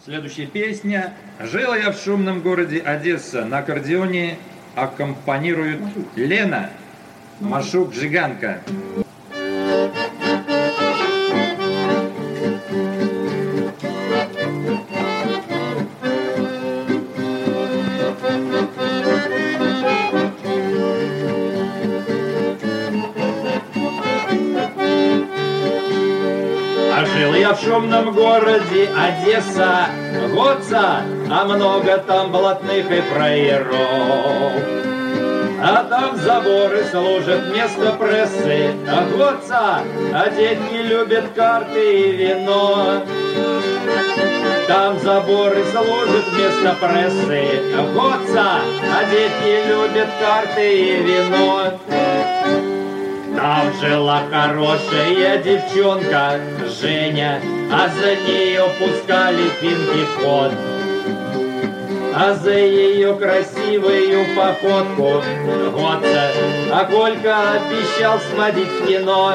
Следующая песня. Жила я в шумном городе Одесса. На аккордеоне аккомпанирует Лена Машук-Жиганка. Жил я в шумном городе Одесса, годца, а много там блатных и фраеров. А там заборы служат вместо прессы, годца, а детки любят карты и вино. Там заборы служат вместо прессы, годца, а детки любят карты и вино. Там жила хорошая девчонка Женя, а за нее пускали финки в ход. А за ее красивую походку годца, а Колька обещал сводить в кино.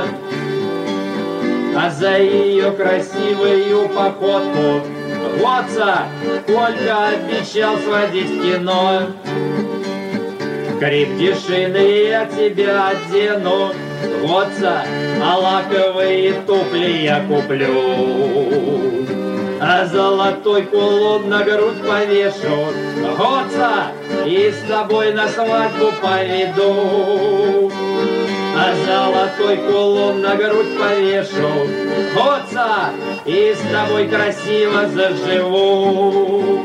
А за ее красивую походку годца, Колька обещал сводить в кино. Крепдешины я тебя одену, годца, а лаковые туфли я куплю. А золотой кулон на грудь повешу, годца, и с тобой на свадьбу поведу. А золотой кулон на грудь повешу, годца, и с тобой красиво заживу.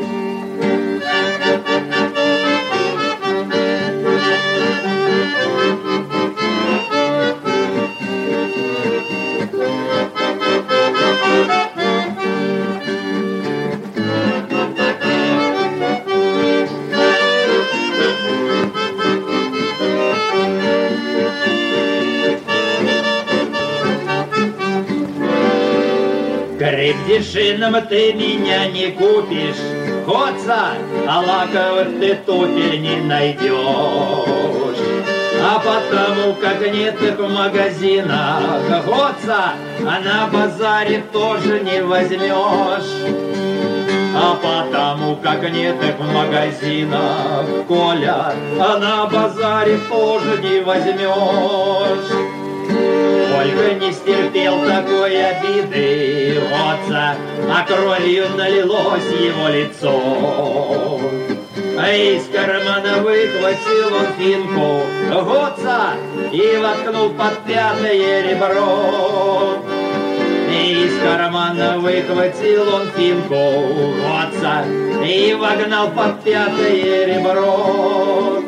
Крепдешином ты меня не купишь, годца, а лаковых ты туфель не найдешь. А потому как нет их в магазинах, годца, а на базаре тоже не возьмешь. А потому как нет их в магазинах, Коля, а на базаре тоже не возьмешь. Колька не стерпел такой обиды, годца, а кровью налилось его лицо. А из кармана выхватил он финку, годца, и воткнул под пятое ребро. И из кармана выхватил он финку, годца, и вогнал под пятое ребро.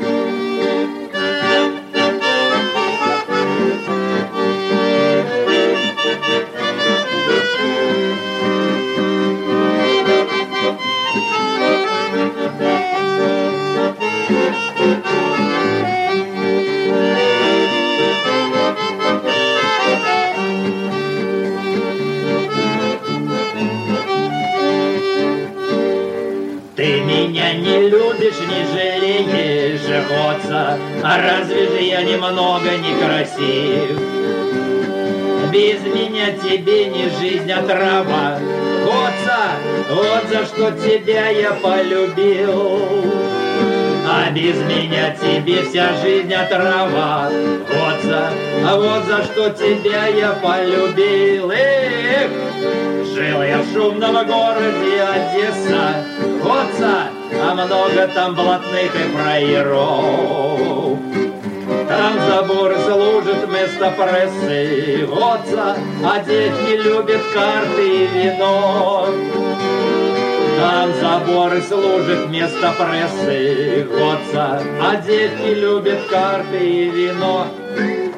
Ты меня не любишь, не жалеешь, годца, а разве же я немного некрасив? Без меня тебе не жизнь, а трава, годца, вот за что тебя я полюбил. А без меня тебе вся жизнь, а трава, годца, а вот за что тебя я полюбил. Эх, жил я в шумном городе Одесса, годца, а много там блатных и фраеров. Там забор служит вместо прессы, годца, а дети любят карты и вино. Там заборы служит вместо прессы, годца, а дети любят карты и вино.